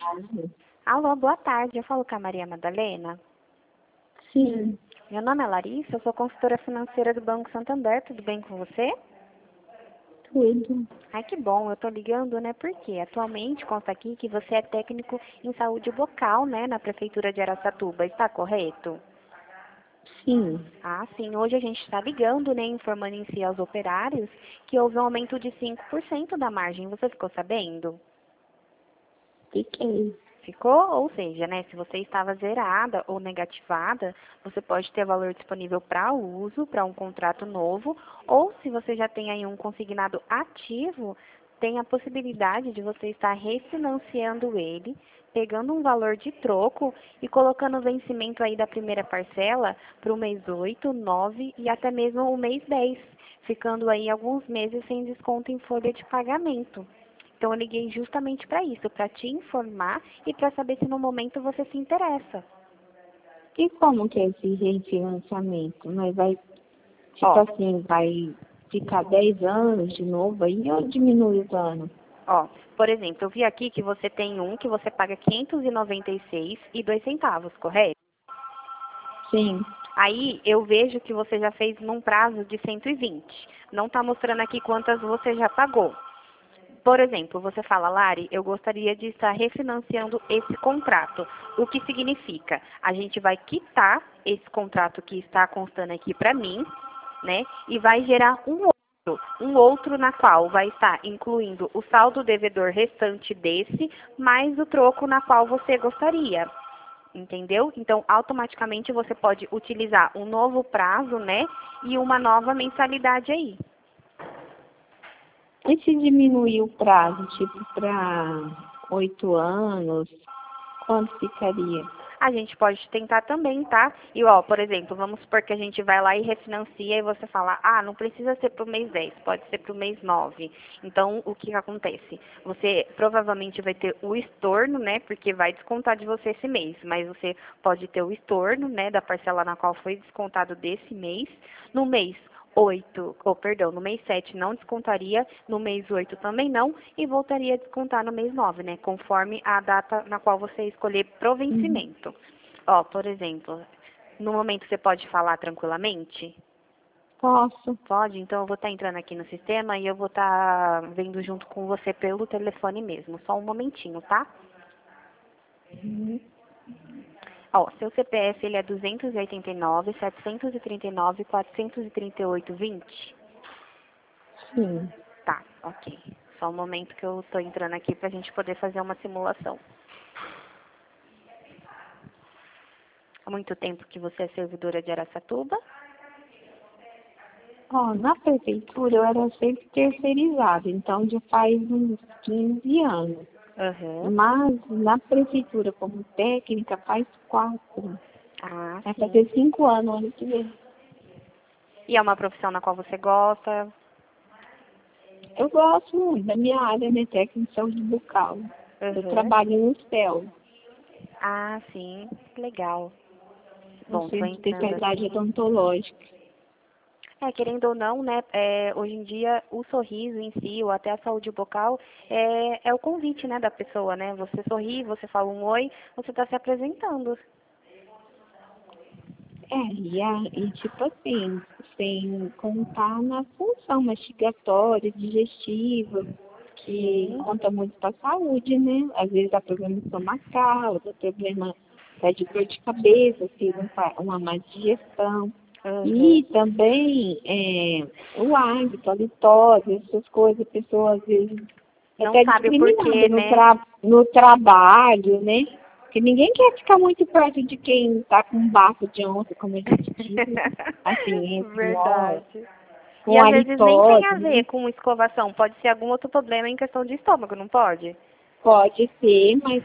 tarde. Alô, boa tarde. Eu falo com a Maria Madalena. Sim, Meu nome é Larissa, eu sou consultora financeira do Banco Santander. Tudo bem com você? tudo. Ai, que bom. Eu tô ligando, né? Porque atualmente consta aqui que você é técnico em saúde bucal, né? Na Prefeitura de Araçatuba. Está correto? Sim, Ah, sim. Hoje a gente está ligando, né? Informando em si aos operários que houve um aumento de 5% da margem. Você ficou sabendo? fiquei. Ficou? Ou seja, né, se você estava zerada ou negativada, você pode ter valor disponível para uso, para um contrato novo, ou se você já tem aí um consignado ativo, tem a possibilidade de você estar refinanciando ele, pegando um valor de troco e colocando o vencimento aí da primeira parcela para o mês 8, 9 e até mesmo o mês 10, ficando aí alguns meses sem desconto em folha de pagamento. Então, eu liguei justamente para isso, para te informar e para saber se no momento você se interessa. E como que é esse refinanciamento? Mas vai, tipo Ó, assim, vai ficar 10 anos de novo aí ou diminui os anos? ó, por exemplo, eu vi aqui que você tem um que você paga 596,02 correto? Sim, Aí eu vejo que você já fez num prazo de 120. Não está mostrando aqui quantas você já pagou. Por exemplo, você fala, Lari, eu gostaria de estar refinanciando esse contrato. O que significa? A gente vai quitar esse contrato que está constando aqui para mim, né? E vai gerar um outro na qual vai estar incluindo o saldo devedor restante desse, mais o troco na qual você gostaria. Entendeu? Então, automaticamente você pode utilizar um novo prazo, né? E uma nova mensalidade aí. e se diminuir o prazo, tipo para 8 anos, quanto ficaria? A gente pode tentar também, tá? E, ó, por exemplo, vamos supor que a gente vai lá e refinancia e você fala, ah, não precisa ser para o mês 10, pode ser para o mês 9. Então, o que acontece? Você provavelmente vai ter o estorno, né? Porque vai descontar de você esse mês, mas você pode ter o estorno, né? Da parcela na qual foi descontado desse mês. No mês 8, ou perdão, no mês 7 não descontaria, no mês 8 também não, e voltaria a descontar no mês 9, né? Conforme a data na qual você escolher pro Uhum. vencimento. Ó, por exemplo, no momento você pode falar tranquilamente? Posso? Pode? Então eu vou estar entrando aqui no sistema e eu vou estar vendo junto com você pelo telefone mesmo. Só um momentinho, tá? Uhum. Ó, seu CPF ele é 289, 739, 438, 20. Sim. Tá, ok. Só um momento que eu tô entrando aqui pra gente poder fazer uma simulação. Há muito tempo que você é servidora de Araçatuba? Ó, na prefeitura eu era sempre terceirizada, então já faz uns 15 anos. Aham. Mas na prefeitura como técnica faz 4. Ah, Vai sim. fazer 5 anos ano que vem. E é uma profissão na qual você gosta? Eu gosto muito da minha área, né, técnica de saúde bucal. Eu Aham. trabalho no CEL, Ah, sim. Legal. no Bom, tô Centro de entrando Especialidade aqui. Odontológica. Querendo ou não, né, hoje em dia o sorriso em si, ou até a saúde bucal, é o convite, né, da pessoa, né? Você sorri, você fala um oi, você está se apresentando. E tipo assim, sem contar na função mastigatória, digestiva, que Sim. conta muito para a saúde, né? Às vezes dá problema estomacal, dá problema até de dor de cabeça, se não faz uma má digestão. Aham. E também o hábito, a litose, essas coisas, a pessoa às vezes é Não até sabe o discriminada porquê, né? no trabalho, né? Porque ninguém quer ficar muito perto de quem está com um bafo de onça, como a gente diz, assim, entre nós, Verdade. E com às vezes nem tem halitose, a ver né? com escovação, pode ser algum outro problema em questão de estômago, não pode? Pode ser, mas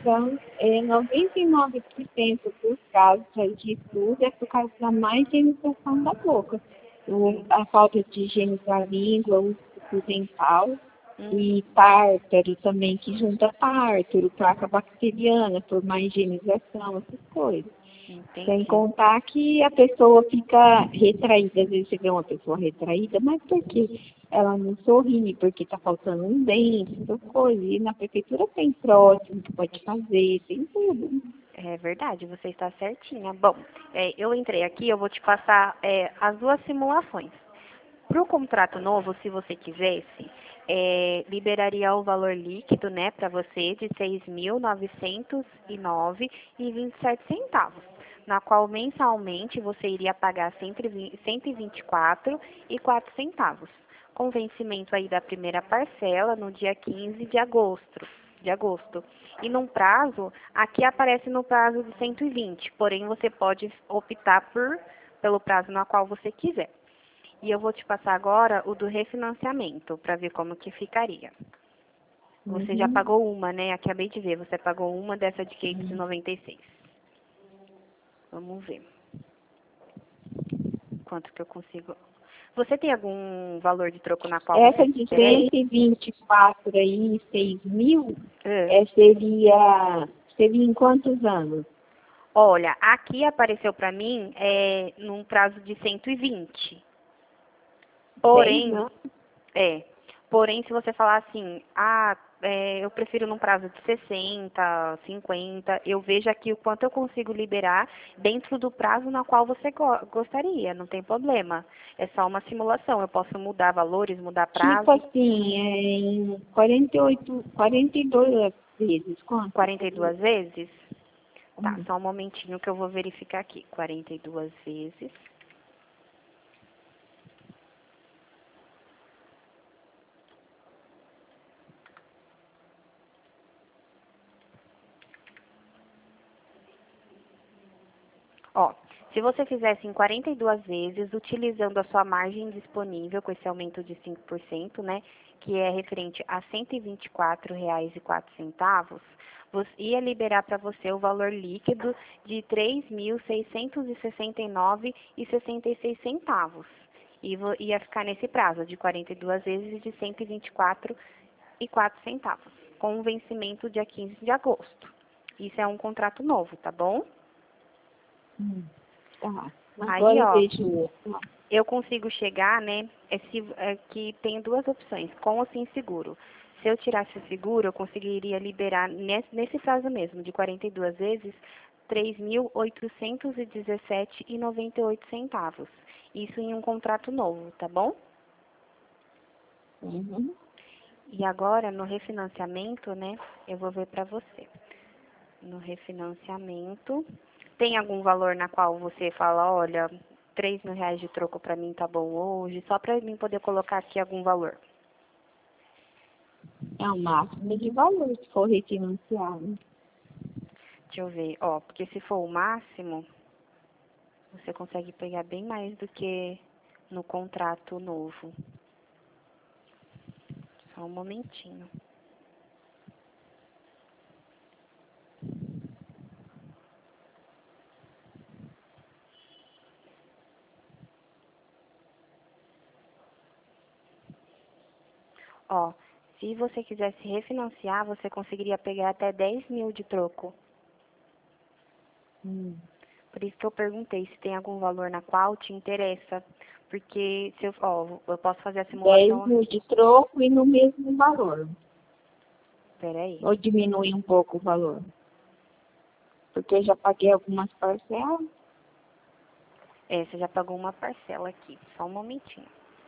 99% dos casos de estudo é por causa da má higienização da boca. A falta de higiene da língua, o uso dental Uhum. e tártaro também, que junta tártaro, placa bacteriana, por má higienização, essas coisas. Sem Entendi. contar que a pessoa fica retraída, às vezes você vê uma pessoa retraída, mas porque ela não sorri, porque está faltando um dente, essas coisas. E na prefeitura tem prótese que pode fazer, tem tudo. É verdade, você está certinha. Bom, eu entrei aqui, eu vou te passar as duas simulações. Para o contrato novo, se você quisesse, liberaria o valor líquido, né, para você de 6.909,27 centavos, na qual mensalmente você iria pagar 124,04 centavos, com vencimento aí da primeira parcela no dia 15 de agosto. E num prazo, aqui aparece no prazo de 120, porém você pode optar pelo prazo na qual você quiser. E eu vou te passar agora o do refinanciamento, para ver como que ficaria. Você já Uhum. pagou uma, né? Acabei de ver, você pagou uma dessa de 596. Vamos ver quanto que eu consigo. Você tem algum valor de troco na qual você Essa de quer? 124 aí, 6 mil, É. seria em quantos anos? Olha, aqui apareceu para mim num prazo de 120. 10 Porém, anos? É. Porém, se você falar assim, eu prefiro num prazo de 60, 50, eu vejo aqui o quanto eu consigo liberar dentro do prazo na qual você gostaria, não tem problema. É só uma simulação, eu posso mudar valores, mudar Tipo prazo. assim, em 48, 42 vezes, quanto? 42 vezes? Tá, Hum. só um momentinho que eu vou verificar aqui. 42 vezes. Ó, se você fizesse em 42 vezes, utilizando a sua margem disponível, com esse aumento de 5%, né, que é referente a R$ 124,04, você ia liberar para você o valor líquido de R$ 3.669,66 centavos. E ia ficar nesse prazo de 42 vezes de R$ 124,04, com um vencimento dia 15 de agosto. Isso é um contrato novo, tá bom? Tá. Aí, Agora ó, veja o outro. eu consigo chegar, né, que tem duas opções, com ou sem seguro. Se eu tirasse o seguro, eu conseguiria liberar nesse prazo mesmo, de 42 vezes, R$ 3.817,98. Isso em um contrato novo, tá bom? Uhum. E agora, no refinanciamento, né, eu vou ver para você. No refinanciamento, tem algum valor na qual você fala, olha, R$ 3.000 de troco para mim tá bom hoje, só para mim poder colocar aqui algum valor. É o máximo de valor, se for refinanciado. Deixa eu ver, ó, porque se for o máximo, você consegue pegar bem mais do que no contrato novo. Só um momentinho. Ó, se você quisesse refinanciar, você conseguiria pegar até 10.000 de troco. Hum. Por isso que eu perguntei se tem algum valor na qual te interessa. Porque se eu posso fazer a 10 simulação. mil de troco e no mesmo valor. Peraí. Ou diminui um pouco o valor. Porque eu já paguei algumas parcelas. Você já pagou uma parcela aqui. Só um momentinho.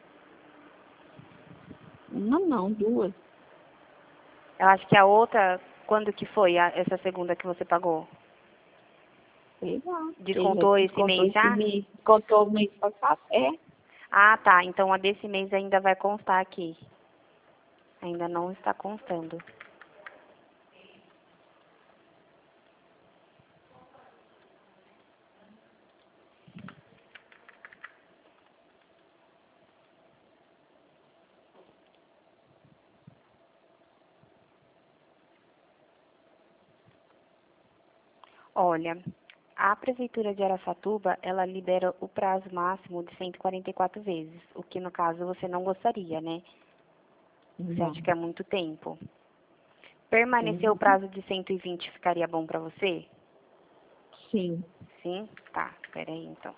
Uma não, duas. Eu acho que a outra, quando que foi essa segunda que você pagou? Sei lá. Ele já Descontou esse descontou mês esse já? mês. Descontou o mês passado. É. Ah, tá. Então a desse mês ainda vai constar aqui. Ainda não está constando. Olha, a Prefeitura de Araçatuba, ela libera o prazo máximo de 144 vezes, o que no caso você não gostaria, né? Você Não. acha que é muito tempo. Permanecer o Uhum. prazo de 120 ficaria bom para você? Sim. Sim? Tá, peraí então.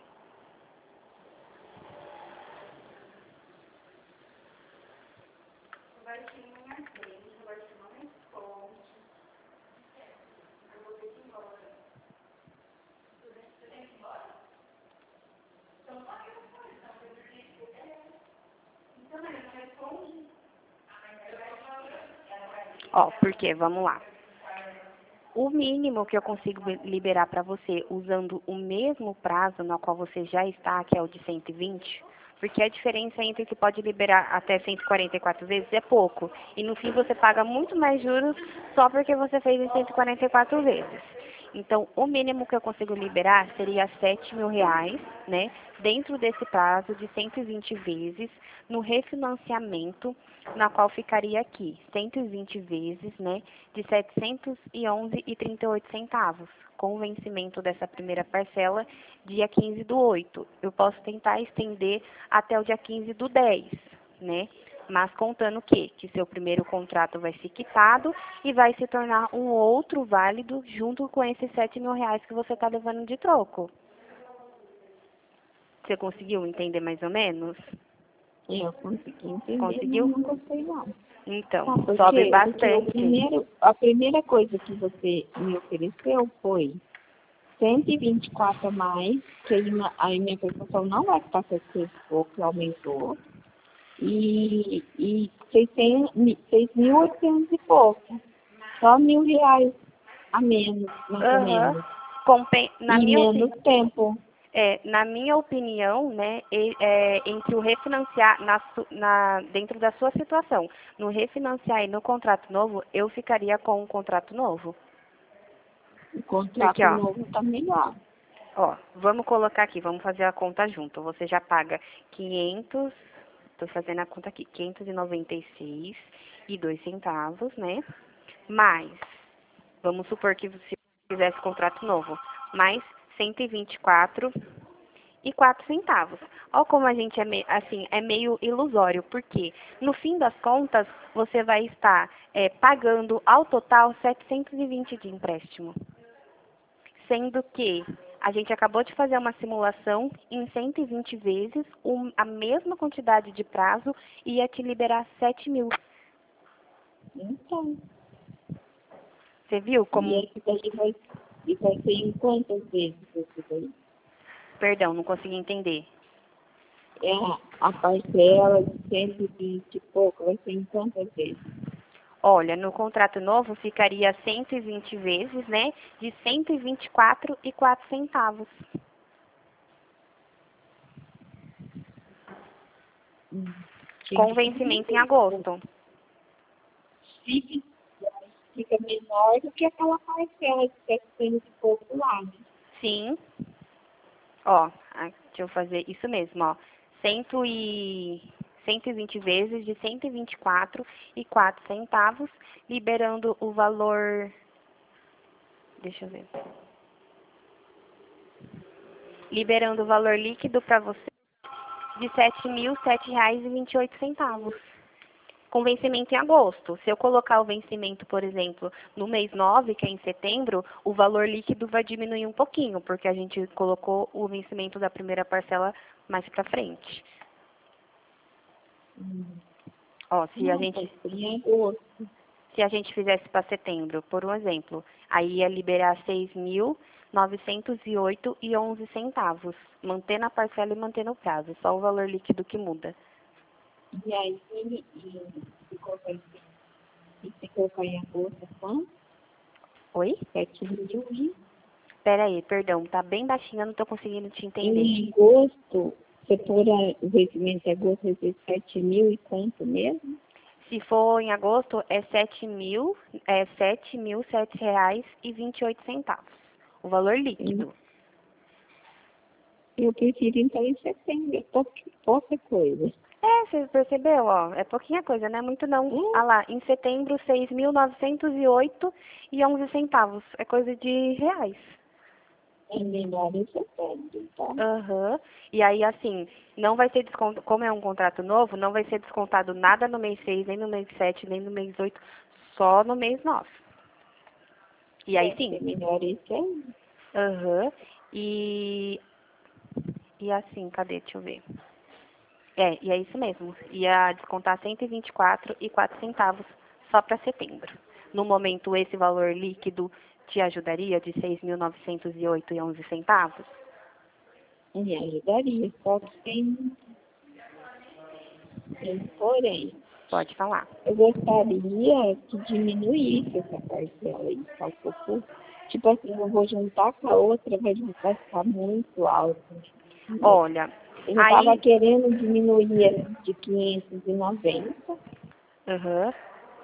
Ó, porque, vamos lá. O mínimo que eu consigo liberar para você usando o mesmo prazo no qual você já está, que é o de 120, porque a diferença entre o que pode liberar até 144 vezes é pouco. E no fim você paga muito mais juros só porque você fez em 144 vezes. Então, o mínimo que eu consigo liberar seria R$ 7.000, né? Dentro desse prazo de 120 vezes, no refinanciamento, na qual ficaria aqui, 120 vezes, né? De R$ 711,38, com o vencimento dessa primeira parcela, dia 15/8. Eu posso tentar estender até o dia 15/10, né? Mas contando que seu primeiro contrato vai ser quitado e vai se tornar um outro válido junto com esses R$ 7.000 que você está levando de troco. Você conseguiu entender mais ou menos? Eu consegui entender, Conseguiu? mas não gostei não. Então, Sabe por sobe quê? Porque bastante. a primeira coisa que você me ofereceu foi 124 a mais, que aí minha prestação não vai ficar 700 e pouco, que aumentou, e 6.800 e pouco. Só R$ 1.000 a menos, mais ou Aham. menos. Na E minha menos opinião. tempo. Na minha opinião, né, entre o refinanciar dentro da sua situação, no refinanciar e no contrato novo, eu ficaria com um contrato novo. O Porque, contrato novo está melhor. vamos colocar aqui, vamos fazer a conta junto. Você já paga 500, estou fazendo a conta aqui, 596,02, né? Mais, vamos supor que você fizesse contrato novo, mais 124,04. Olha como a gente é meio ilusório, porque no fim das contas você vai estar pagando ao total 720 de empréstimo, sendo que a gente acabou de fazer uma simulação em 120 vezes, a mesma quantidade de prazo ia te liberar 7.000. Então, Você viu e como? esse daí vai ser em quantas vezes esse daí? Perdão, não consegui entender. É a parcela de 120 e pouco, vai ser em quantas vezes? Olha, no contrato novo ficaria 120 vezes, né, de 124,04. Hum, Com vencimento em agosto. fica, fica menor do que aquela parcela de 700 e pouco lá, né? Sim. Deixa eu fazer isso mesmo, 120 vezes de 124,04, liberando o valor, deixa eu ver, liberando o valor líquido para você de R$ 7.007,28. Com vencimento em agosto. Se eu colocar o vencimento, por exemplo, no mês 9, que é em setembro, o valor líquido vai diminuir um pouquinho, porque a gente colocou o vencimento da primeira parcela mais para frente. Se a Não, gente pode ser em agosto. Se a gente fizesse para setembro, por um exemplo, aí ia liberar R$ 6.908,11, mantendo a parcela e mantendo o prazo, só o valor líquido que muda. E aí, se colocar em agosto, quanto? Oi? 7.000 e... Espera aí, perdão, tá bem baixinho, eu não estou conseguindo te entender. Em agosto, se for o vencimento em agosto, vai ser 7.000 e quanto mesmo? Se for em agosto, é R$ 7.007,28, o valor líquido. Eu prefiro então em setembro, pouca coisa. Você percebeu, é pouquinha coisa, não é muito não. Hum, Ah lá, em setembro, 6.908,11, é coisa de reais. É melhor em setembro, tá? Aham. E aí, assim, não vai ser desconto, como é um contrato novo, não vai ser descontado nada no mês 6, nem no mês 7, nem no mês 8, só no mês 9. E aí sim. É melhor em setembro. Aham. E, e assim, cadê? Deixa eu ver. E é isso mesmo. Ia descontar 124,04 centavos só para setembro. No momento, esse valor líquido te ajudaria de 6.908,11 centavos? Me ajudaria, só que porém. Pode falar. Eu gostaria que diminuísse essa parcela aí, só que tipo assim, eu vou juntar com a outra, vai ficar muito alto. Olha, Eu estava aí... querendo diminuir essa de 590. Uhum.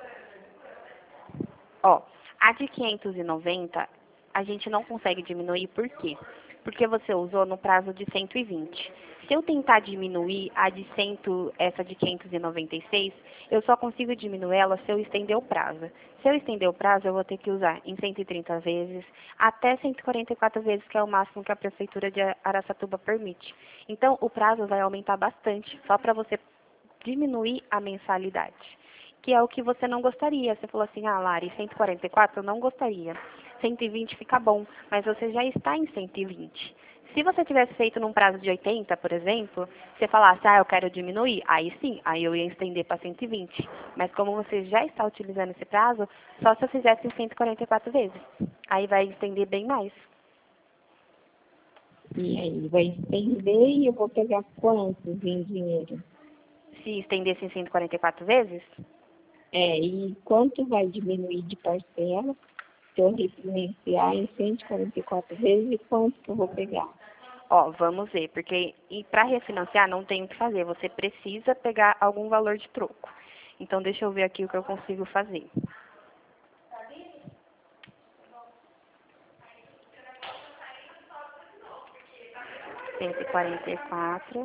Ó, a de 590, a gente não consegue diminuir, por quê? Porque você usou no prazo de 120. Se eu tentar diminuir a de 100, essa de 596, eu só consigo diminuir ela se eu estender o prazo. Se eu estender o prazo, eu vou ter que usar em 130 vezes, até 144 vezes, que é o máximo que a Prefeitura de Araçatuba permite. Então, o prazo vai aumentar bastante, só para você diminuir a mensalidade, que é o que você não gostaria. Você falou assim, ah, Lari, 144 eu não gostaria. 120 fica bom, mas você já está em 120. Se você tivesse feito num prazo de 80, por exemplo, você falasse, ah, eu quero diminuir, aí sim, aí eu ia estender para 120. Mas como você já está utilizando esse prazo, só se eu fizesse em 144 vezes. Aí vai estender bem mais. E aí vai estender e eu vou pegar quantos em dinheiro? Se estendesse em 144 vezes, E quanto vai diminuir de parcela se eu refinanciar em 144 vezes e quanto que eu vou pegar? ó, vamos ver, porque para refinanciar não tem o que fazer, você precisa pegar algum valor de troco. Então, deixa eu ver aqui o que eu consigo fazer. Cento e quarenta e quatro.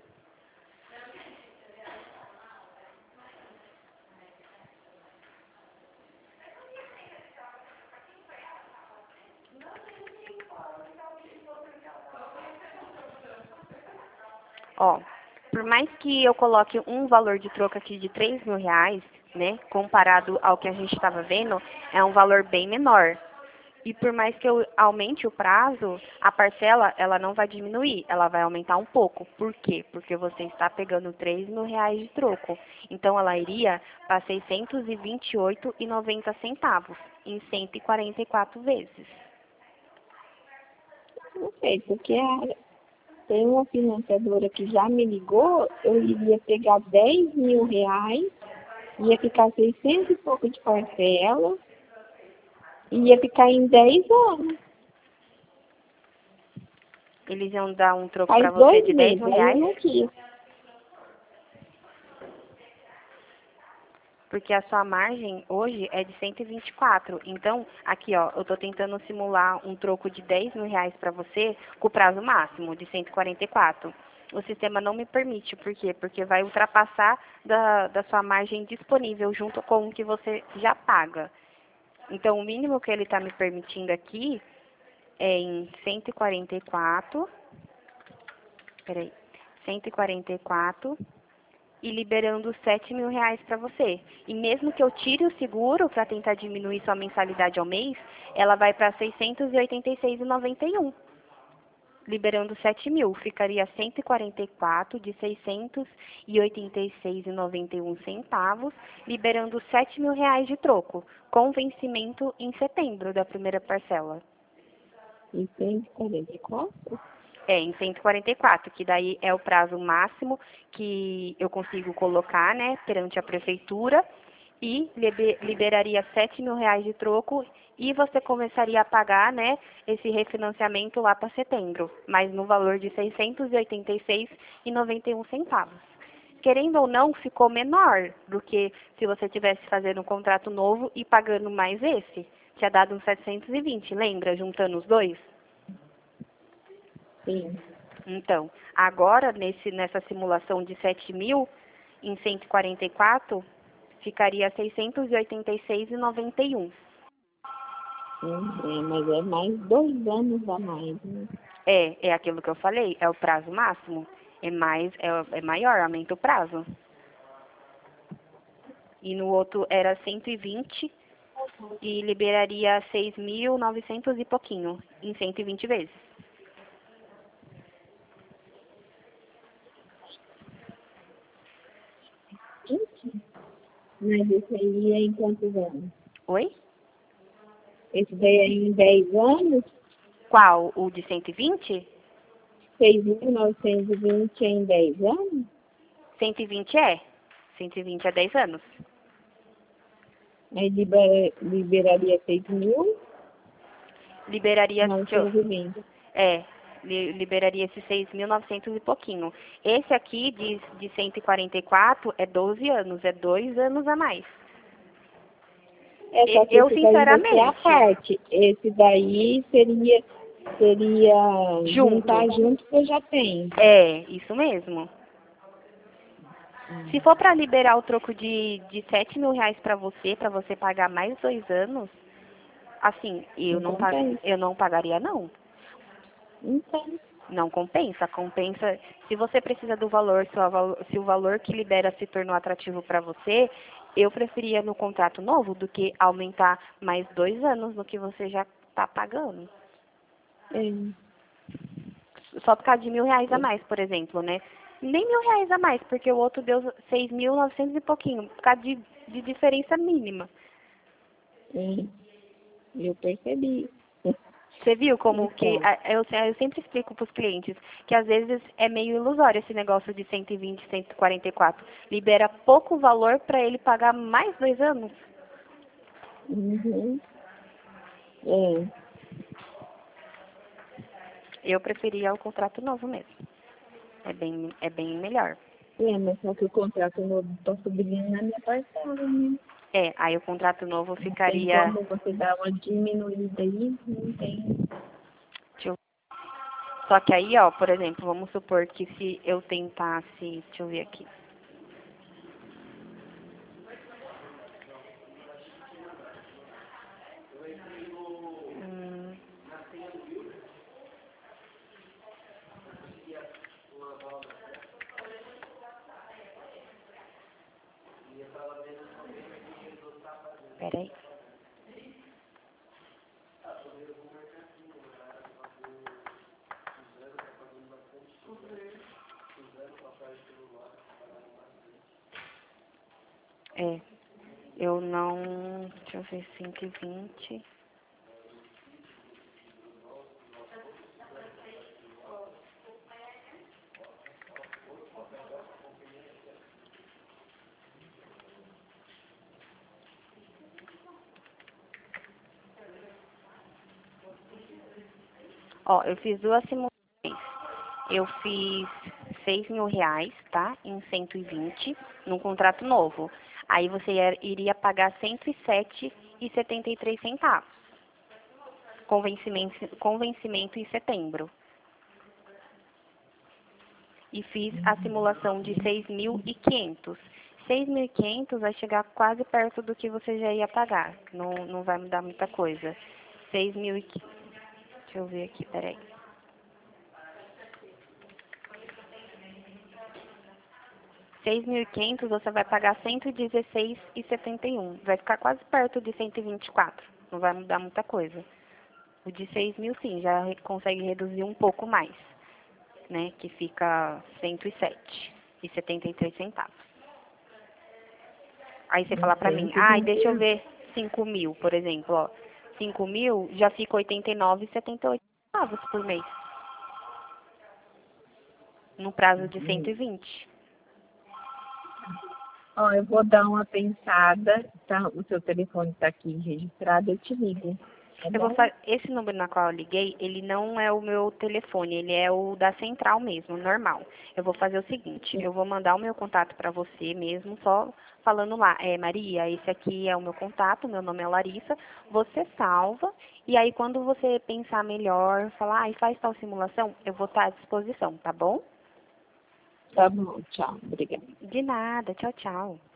Ó, por mais que eu coloque um valor de troco aqui de 3 mil reais, né, comparado ao que a gente estava vendo, é um valor bem menor. E por mais que eu aumente o prazo, a parcela, ela não vai diminuir, ela vai aumentar um pouco. Por quê? Porque você está pegando 3 mil reais de troco. Então, ela iria para 628,90 centavos, em 144 vezes. Não sei, porque tem uma financiadora que já me ligou, eu iria pegar 10 mil reais, ia ficar 600 e pouco de parcela, e ia ficar em 10 anos. Eles iam dar um troco Faz para você 2 de 10 meses, mil aí eu reais, não quis. porque a sua margem hoje é de 124. Então, aqui, ó, eu estou tentando simular um troco de 10 mil reais para você com o prazo máximo de 144. O sistema não me permite, por quê? Porque vai ultrapassar da sua margem disponível junto com o que você já paga. Então, o mínimo que ele está me permitindo aqui é em 144, peraí, 144 e liberando 7 mil reais para você. E mesmo que eu tire o seguro para tentar diminuir sua mensalidade ao mês, ela vai para 686,91. Liberando 7 mil, ficaria 144 de 686,91 centavos, liberando 7 mil reais de troco, com vencimento em setembro da primeira parcela. Em 144? Em 144, que daí é o prazo máximo que eu consigo colocar, né, perante a prefeitura, e liberaria 7 mil reais de troco e você começaria a pagar, né, esse refinanciamento lá para setembro, mas no valor de 686,91 centavos. Querendo ou não, ficou menor do que se você tivesse fazendo um contrato novo e pagando mais esse. Tinha dado uns 720, lembra, juntando os dois? Sim. Então, agora, nessa simulação de 7 mil, em 144, ficaria 686,91. Mas é mais 2 anos a mais, né? É aquilo que eu falei, é o prazo máximo. É maior, aumenta o prazo. E no outro era 120 e liberaria 6.900 e pouquinho, em 120 vezes. Mas esse aí é em quantos anos? Oi? Esse daí é em 10 anos? Qual? O de 120? 6.920 em 10 anos? 120 é. 120 é 10 anos. Aí liberaria 6.920. Liberaria, liberaria esses 6.900 e pouquinho. Esse aqui de 144 é 12 anos, é 2 anos a mais. Só que Eu, esse daí vai ser a sinceramente, parte. Esse daí seria juntar junto que eu já tenho. É, isso mesmo. Se for para liberar o troco de 7 mil reais para você pagar mais 2 anos, assim, eu não pagaria não. Então, Não compensa. Compensa se você precisa do valor, se o valor que libera se tornou atrativo para você, eu preferia no contrato novo do que aumentar mais 2 anos no que você já está pagando. Só por causa de R$ 1.000 a mais, por exemplo, né? Nem R$ 1.000 a mais, porque o outro deu 6.900 e pouquinho, por causa de diferença mínima. eu percebi. Você viu como Então, que eu sempre explico para os clientes que às vezes é meio ilusório esse negócio de 120, 144. Libera pouco valor para ele pagar mais 2 anos. uhum. Eu preferia o contrato novo mesmo. É bem melhor. Mas só que o contrato novo está subindo na minha parcela, né? Aí o contrato novo Não tem ficaria. como você dar uma diminuída aí, não tem. Só que aí, ó, por exemplo, vamos supor que se eu tentasse, deixa eu ver aqui. Hum, peraí. Eu não, deixa eu ver, 120. Ó, eu fiz 2 simulações. Eu fiz R$ 6.000, tá? Em 120, num contrato novo. Aí você iria pagar 107,73 centavos. Com vencimento em setembro. E fiz a simulação de 6.500. 6.500 vai chegar quase perto do que você já ia pagar. Não vai mudar muita coisa. 6.500. Deixa eu ver aqui, peraí. 6.500 você vai pagar 116,71. Vai ficar quase perto de 124. Não vai mudar muita coisa. O de 6.000 sim, já consegue reduzir um pouco mais, né? Que fica 107,73 centavos. Aí você fala pra mim, deixa eu ver 5.000, por exemplo, ó. 5.000 já fica 89,78 centavos por mês. No prazo de 120. Ó, eu vou dar uma pensada, tá? O seu telefone está aqui registrado, eu te ligo. Esse número na qual eu liguei, ele não é o meu telefone, ele é o da central mesmo, normal. Eu vou fazer o seguinte, eu vou mandar o meu contato para você mesmo, só falando lá, Maria, esse aqui é o meu contato, meu nome é Larissa, você salva, e aí quando você pensar melhor, falar, e faz tal simulação, eu vou estar à disposição, tá bom? Tá bom, tchau, obrigada. De nada, tchau, tchau.